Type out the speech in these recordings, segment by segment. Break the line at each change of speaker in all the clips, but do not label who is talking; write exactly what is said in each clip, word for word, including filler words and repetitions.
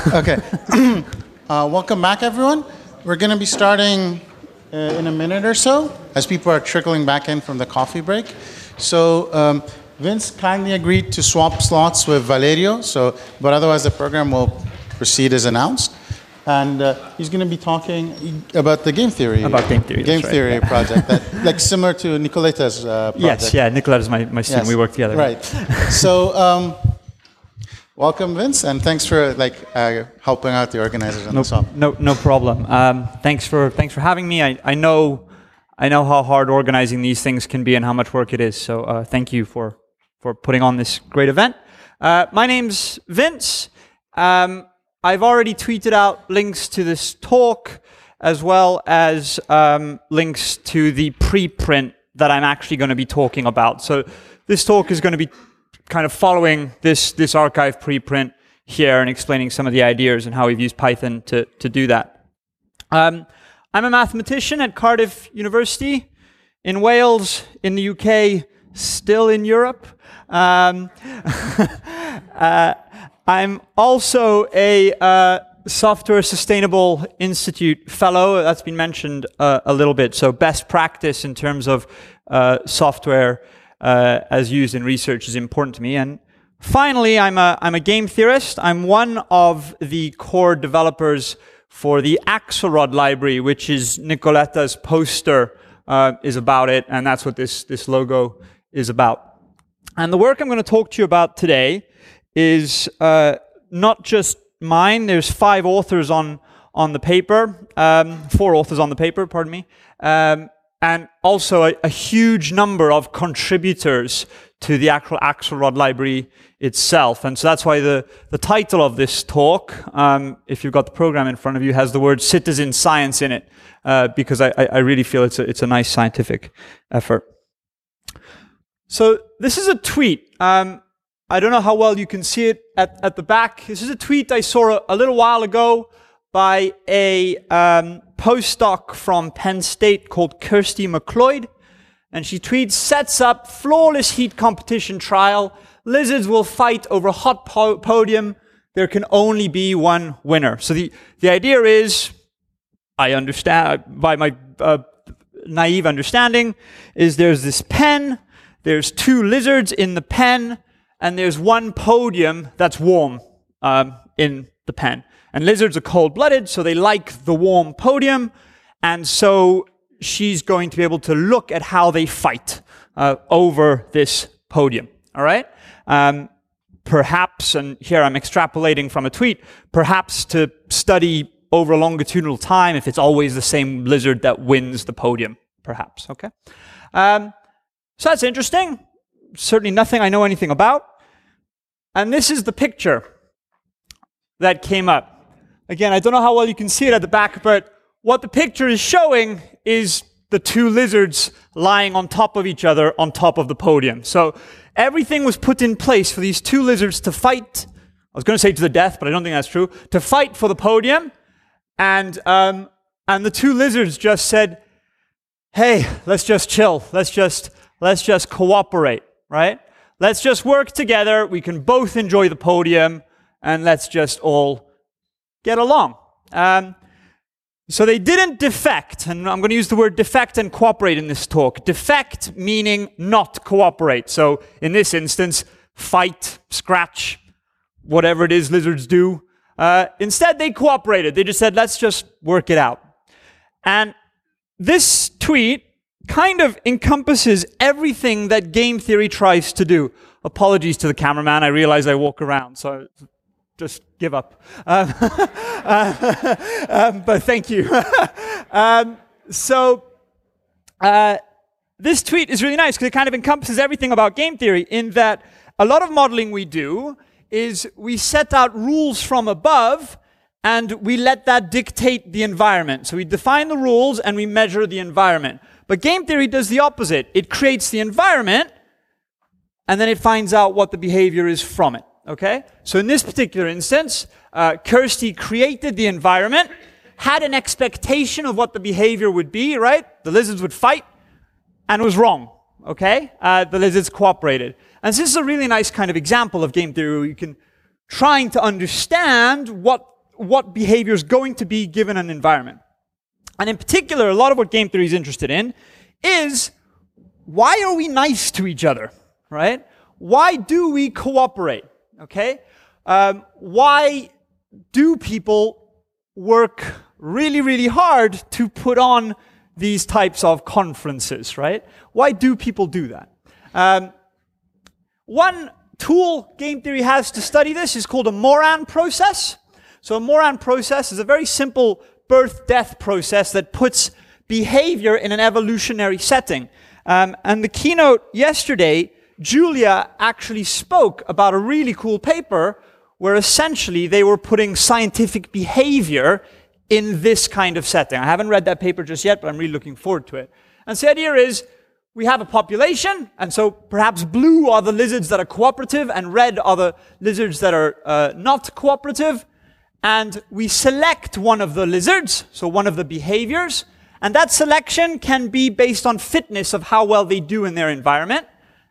Okay. uh, welcome back, everyone. We're going to be starting uh, in a minute or so, as people are trickling back in from the coffee break. So um, Vince kindly agreed to swap slots with Valerio, so, but otherwise the program will proceed as announced. And uh, he's going to be talking about the game theory.
About game theory,
Game
that's right,
theory
yeah.
project, that, like similar to Nicoleta's uh, project.
Yes, yeah, Nicoletta is my, my student.
Yes,
We work together.
Right. So, um, welcome, Vince, and thanks for like uh, helping out the organizers on
No,
this one.
no, no problem. Um, thanks for thanks for having me. I, I know I know how hard organizing these things can be and how much work it is. So uh, thank you for for putting on this great event. Uh, my name's Vince. Um, I've already tweeted out links to this talk, as well as um, links to the preprint that I'm actually going to be talking about. So this talk is going to be kind of following this, this archive preprint here and explaining some of the ideas and how we've used Python to, to do that. Um, I'm a mathematician at Cardiff University in Wales, in the U K, still in Europe. Um, uh, I'm also a uh, Software Sustainable Institute fellow. That's been mentioned uh, a little bit. So best practice in terms of uh, software uh, as used in research is important to me. And finally, I'm a, I'm a game theorist. I'm one of the core developers for the Axelrod library, which is Nicoleta's poster uh, is about it. And that's what this, this logo is about. And the work I'm going to talk to you about today is uh, not just mine. There's five authors on on the paper, um, four authors on the paper, pardon me, um, and also a, a huge number of contributors to the actual Axelrod library itself. And so that's why the, the title of this talk, um, if you've got the program in front of you, has the word citizen science in it, uh, because I, I really feel it's a, it's a nice scientific effort. So this is a tweet. Um, I don't know how well you can see it at, at the back. This is a tweet I saw a, a little while ago by a um, postdoc from Penn State called Kirsty McLeod. And she tweets, sets up flawless heat competition trial. Lizards will fight over hot po podium. There can only be one winner. So the, the idea is, I understand, by my uh, naive understanding, is there's this pen, there's two lizards in the pen, and there's one podium that's warm um, in the pen. And lizards are cold-blooded, so they like the warm podium. And so she's going to be able to look at how they fight uh, over this podium. All right? Um, perhaps, and here I'm extrapolating from a tweet, perhaps to study over a longitudinal time if it's always the same lizard that wins the podium, perhaps. Okay? Um, so that's interesting. Certainly nothing I know anything about. And this is the picture that came up. Again, I don't know how well you can see it at the back, but what the picture is showing is the two lizards lying on top of each other on top of the podium. So everything was put in place for these two lizards to fight. I was going to say to the death, but I don't think that's true. To fight for the podium. And, um, and the two lizards just said, hey, let's just chill. Let's just, let's just cooperate, right? Let's just work together. We can both enjoy the podium, and let's just all get along. Um, so they didn't defect, and I'm going to use the word defect and cooperate in this talk. Defect meaning not cooperate. So in this instance, fight, scratch, whatever it is lizards do. Uh, instead, they cooperated. They just said, let's just work it out. And this tweet kind of encompasses everything that game theory tries to do. Apologies to the cameraman. I realize I walk around, so just give up. Um, uh, um, but thank you. um, so uh, this tweet is really nice because it kind of encompasses everything about game theory in that a lot of modeling we do is we set out rules from above and we let that dictate the environment. So we define the rules and we measure the environment. But game theory does the opposite. It creates the environment, and then it finds out what the behavior is from it, okay? So in this particular instance, uh, Kirsty created the environment, had an expectation of what the behavior would be, right? The lizards would fight, and it was wrong, okay? Uh, the lizards cooperated. And so this is a really nice kind of example of game theory where you can trying to understand what what behavior is going to be given an environment. And in particular, a lot of what game theory is interested in is, why are we nice to each other, right? Why do we cooperate, okay? Um, why do people work really, really hard to put on these types of conferences, right? Why do people do that? Um, one tool game theory has to study this is called a Moran process. So a Moran process is a very simple birth-death process that puts behavior in an evolutionary setting. Um, and the keynote yesterday, Julia actually spoke about a really cool paper where essentially they were putting scientific behavior in this kind of setting. I haven't read that paper just yet, but I'm really looking forward to it. And so the idea is, we have a population, and so perhaps blue are the lizards that are cooperative, and red are the lizards that are uh, not cooperative. And we select one of the lizards, so one of the behaviors, and that selection can be based on fitness of how well they do in their environment.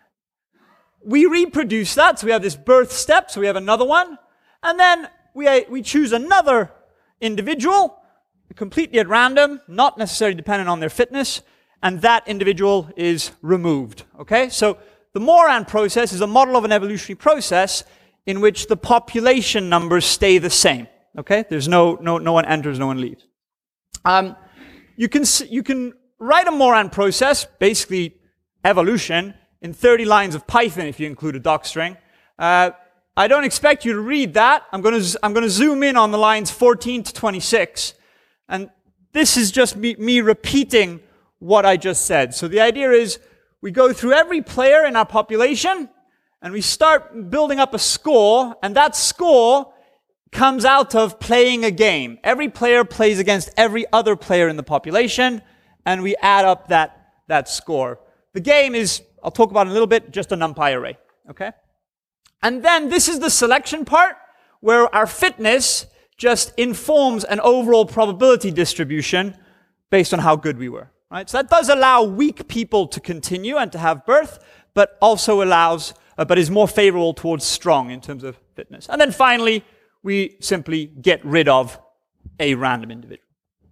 We reproduce that, so we have this birth step, so we have another one, and then we, uh, we choose another individual, completely at random, not necessarily dependent on their fitness, and that individual is removed, okay? So the Moran process is a model of an evolutionary process in which the population numbers stay the same. Okay, there's no no no one enters, no one leaves. Um, you can you can write a Moran process, basically evolution, in thirty lines of Python if you include a docstring. Uh, I don't expect you to read that. I'm going to I'm going to zoom in on the lines fourteen to twenty-six, and this is just me, me repeating what I just said. So the idea is we go through every player in our population, and we start building up a score, and that score comes out of playing a game. Every player plays against every other player in the population, and we add up that, that score. The game is, I'll talk about in a little bit, just a NumPy array, okay? And then this is the selection part, where our fitness just informs an overall probability distribution based on how good we were, right? So that does allow weak people to continue and to have birth, but also allows, uh, but is more favorable towards strong in terms of fitness. And then finally, we simply get rid of a random individual.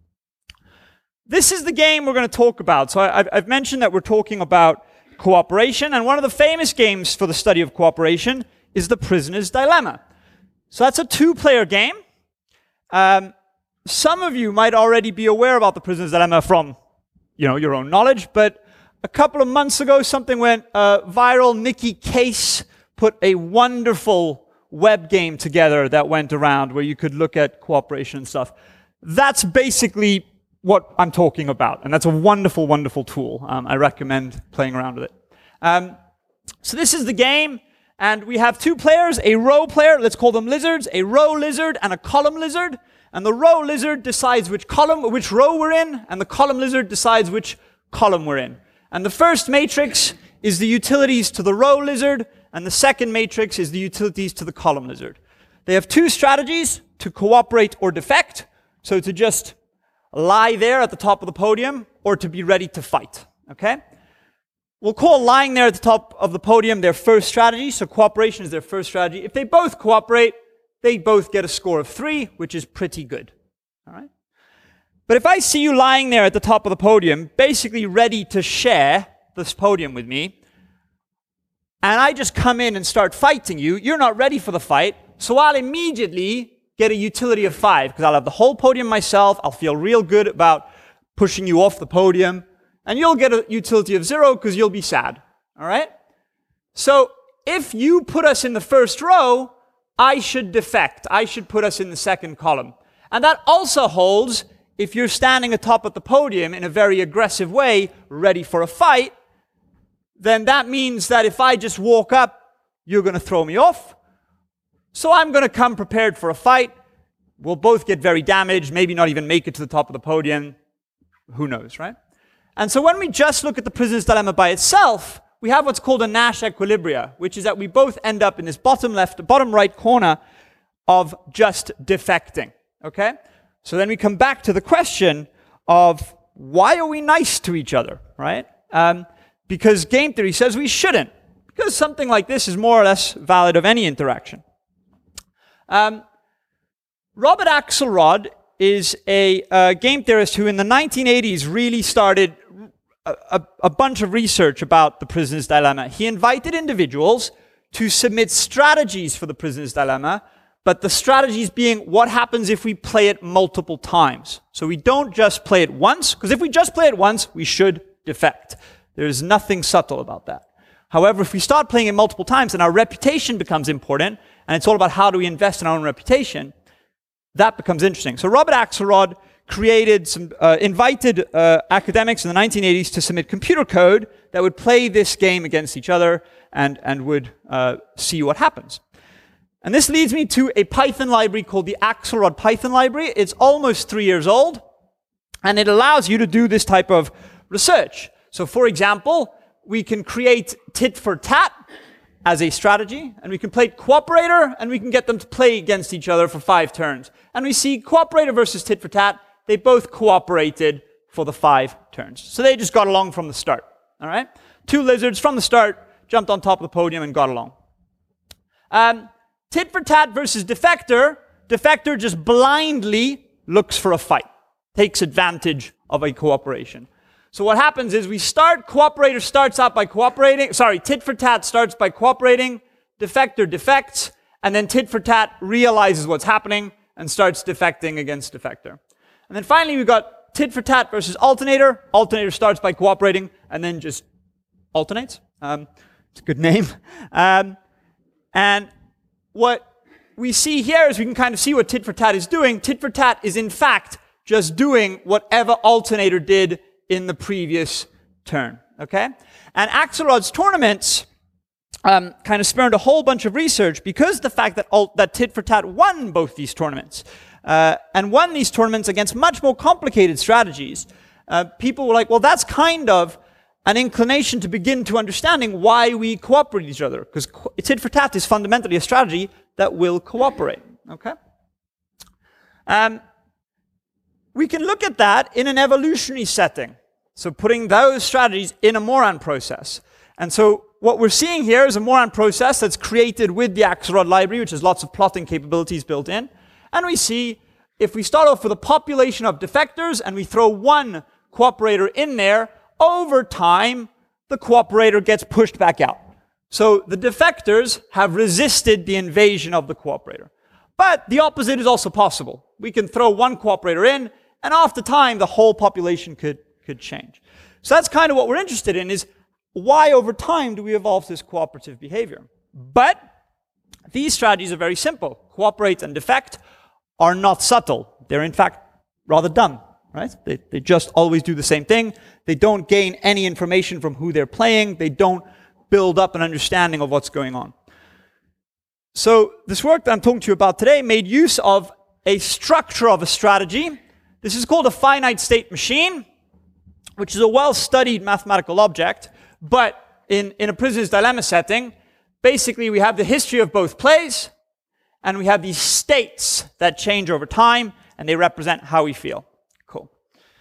This is the game we're going to talk about. So I, I've mentioned that we're talking about cooperation, and one of the famous games for the study of cooperation is the Prisoner's Dilemma. So that's a two-player game. Um, some of you might already be aware about the Prisoner's Dilemma from, you know, your own knowledge, but a couple of months ago, something went uh, viral. Nikki Case put a wonderful web game together that went around where you could look at cooperation and stuff. That's basically what I'm talking about, and that's a wonderful, wonderful tool. Um, I recommend playing around with it. Um, so this is the game, and we have two players, a row player, let's call them lizards, a row lizard and a column lizard, and the row lizard decides which column, which row we're in, and the column lizard decides which column we're in. And the first matrix is the utilities to the row lizard, and the second matrix is the utilities to the column lizard. They have two strategies, to cooperate or defect, so to just lie there at the top of the podium, or to be ready to fight, okay? We'll call lying there at the top of the podium their first strategy, so cooperation is their first strategy. If they both cooperate, they both get a score of three, which is pretty good, all right? But if I see you lying there at the top of the podium, basically ready to share this podium with me, and I just come in and start fighting you, you're not ready for the fight, so I'll immediately get a utility of five, because I'll have the whole podium myself, I'll feel real good about pushing you off the podium, and you'll get a utility of zero because you'll be sad, all right? So if you put us in the first row, I should defect. I should put us in the second column. And that also holds if you're standing atop of the podium in a very aggressive way, ready for a fight, then that means that if I just walk up, you're going to throw me off. So I'm going to come prepared for a fight. We'll both get very damaged, maybe not even make it to the top of the podium. Who knows, right? And so when we just look at the Prisoner's Dilemma by itself, we have what's called a Nash equilibria, which is that we both end up in this bottom left, bottom right corner of just defecting, okay? So then we come back to the question of why are we nice to each other, right? Um, because game theory says we shouldn't, because something like this is more or less valid of any interaction. Um, Robert Axelrod is a uh, game theorist who in the nineteen eighties really started a, a, a bunch of research about the prisoner's dilemma. He invited individuals to submit strategies for the prisoner's dilemma, but the strategies being what happens if we play it multiple times. So we don't just play it once, because if we just play it once, we should defect. There's nothing subtle about that. However, if we start playing it multiple times, then our reputation becomes important, and it's all about how do we invest in our own reputation. That becomes interesting. So Robert Axelrod created some, uh, invited uh, academics in the nineteen eighties to submit computer code that would play this game against each other and, and would uh, see what happens. And this leads me to a Python library called the Axelrod Python library. It's almost three years old, and it allows you to do this type of research. So for example, we can create tit for tat as a strategy, and we can play cooperator, and we can get them to play against each other for five turns. And we see cooperator versus tit for tat, they both cooperated for the five turns. So they just got along from the start, all right? Two lizards from the start jumped on top of the podium and got along. Um, tit for tat versus defector, defector just blindly looks for a fight, takes advantage of a cooperation. So what happens is we start, cooperator starts out by cooperating, sorry, tit for tat starts by cooperating, defector defects, and then tit for tat realizes what's happening and starts defecting against defector. And then finally we've got tit for tat versus alternator. Alternator starts by cooperating and then just alternates. Um, it's a good name. Um, and what we see here is we can kind of see what tit for tat is doing. Tit for tat is in fact just doing whatever alternator did in the previous turn, okay? And Axelrod's tournaments um, kind of spurned a whole bunch of research because the fact that, alt, that tit for tat won both these tournaments, uh, and won these tournaments against much more complicated strategies. Uh, people were like, well, that's kind of an inclination to begin to understanding why we cooperate with each other, because tit for tat is fundamentally a strategy that will cooperate, okay? Um, We can look at that in an evolutionary setting. So putting those strategies in a Moran process. And so what we're seeing here is a Moran process that's created with the Axelrod library, which has lots of plotting capabilities built in. And we see if we start off with a population of defectors and we throw one cooperator in there, over time, the cooperator gets pushed back out. So the defectors have resisted the invasion of the cooperator. But the opposite is also possible. We can throw one cooperator in, and after time, the whole population could, could change. So that's kind of what we're interested in, is why over time do we evolve this cooperative behavior? But these strategies are very simple. Cooperate and defect are not subtle. They're in fact rather dumb, right? They, they just always do the same thing. They don't gain any information from who they're playing. They don't build up an understanding of what's going on. So this work that I'm talking to you about today made use of a structure of a strategy. This is called a finite state machine, which is a well-studied mathematical object, but in, in a prisoner's dilemma setting, basically we have the history of both plays, and we have these states that change over time, and they represent how we feel. Cool.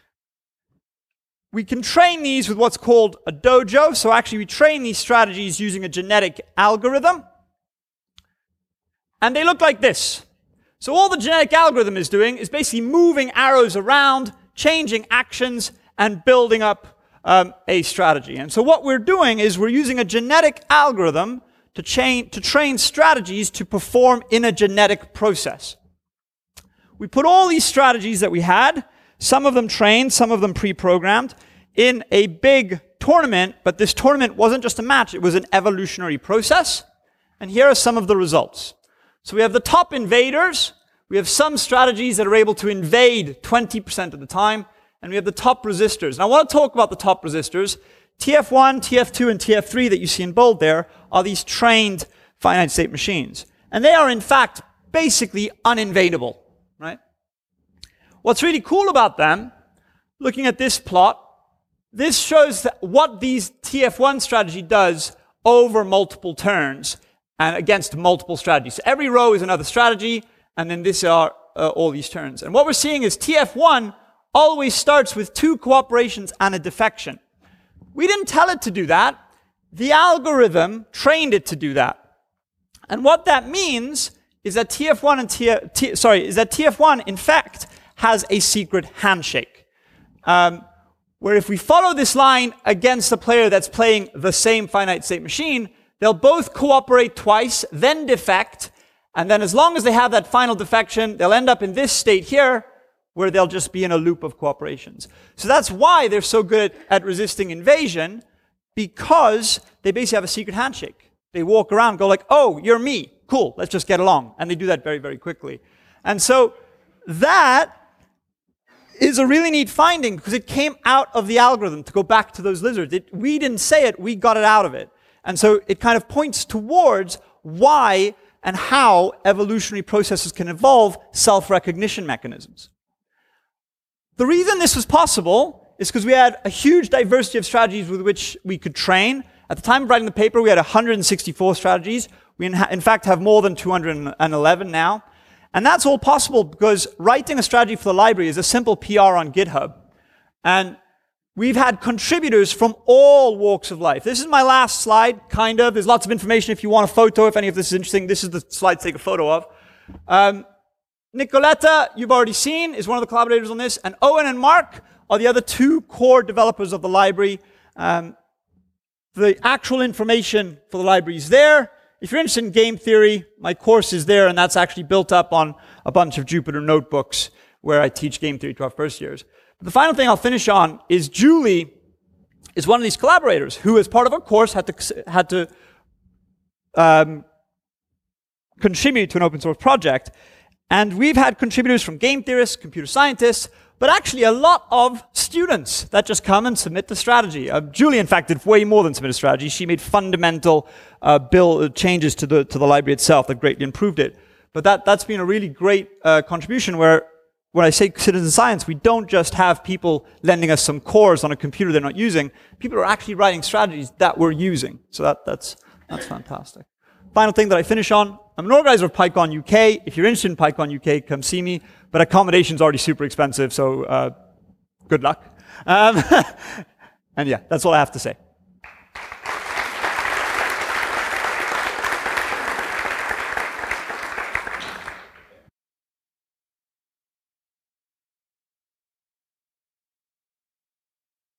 We can train these with what's called a dojo. So actually we train these strategies using a genetic algorithm. And they look like this. So all the genetic algorithm is doing is basically moving arrows around, changing actions, and building up um, a strategy. And so what we're doing is we're using a genetic algorithm to, chain, to train strategies to perform in a genetic process. We put all these strategies that we had, some of them trained, some of them pre-programmed, in a big tournament, but this tournament wasn't just a match, it was an evolutionary process. And here are some of the results. So we have the top invaders, we have some strategies that are able to invade twenty percent of the time, and we have the top resistors. And I want to talk about the top resistors. T F one, T F two, and T F three that you see in bold there are these trained finite state machines. And they are in fact basically uninvadable, right? What's really cool about them, looking at this plot, this shows that what these T F one strategy does over multiple turns and against multiple strategies. So every row is another strategy, and then these are uh, all these turns. And what we're seeing is T F one always starts with two cooperations and a defection. We didn't tell it to do that. The algorithm trained it to do that. And what that means is that T F one and T, T sorry, is that T F one in fact has a secret handshake. Um, where if we follow this line against a player that's playing the same finite state machine, they'll both cooperate twice, then defect, and then as long as they have that final defection, they'll end up in this state here, where they'll just be in a loop of cooperations. So that's why they're so good at resisting invasion, because they basically have a secret handshake. They walk around, go like, oh, you're me, cool, let's just get along. And they do that very, very quickly. And so that is a really neat finding, because it came out of the algorithm, to go back to those lizards. It, we didn't say it, we got it out of it. And so it kind of points towards why and how evolutionary processes can evolve self-recognition mechanisms. The reason this was possible is because we had a huge diversity of strategies with which we could train. At the time of writing the paper, we had one hundred sixty-four strategies. We in, in fact have more than two hundred eleven now. And that's all possible because writing a strategy for the library is a simple P R on GitHub. And we've had contributors from all walks of life. This is my last slide, kind of. There's lots of information if you want a photo, if any of this is interesting. This is the slide to take a photo of. Um, Nicoletta, you've already seen, is one of the collaborators on this. And Owen and Mark are the other two core developers of the library. Um, the actual information for the library is there. If you're interested in game theory, my course is there, and that's actually built up on a bunch of Jupyter notebooks where I teach game theory to our first years. But the final thing I'll finish on is Julie is one of these collaborators who, as part of our course, had to, had to um, contribute to an open source project. And we've had contributors from game theorists, computer scientists, but actually a lot of students that just come and submit the strategy. Uh, Julie, in fact, did way more than submit a strategy. She made fundamental uh, bill uh, changes to the, to the library itself that greatly improved it. But that, that's been a really great uh, contribution where, when I say citizen science, we don't just have people lending us some cores on a computer they're not using. People are actually writing strategies that we're using. So that, that's, that's fantastic. Final thing that I finish on, I'm an organizer of PyCon U K. If you're interested in PyCon U K, come see me. But accommodation's already super expensive, so uh, good luck. Um, and yeah, that's all I have to say.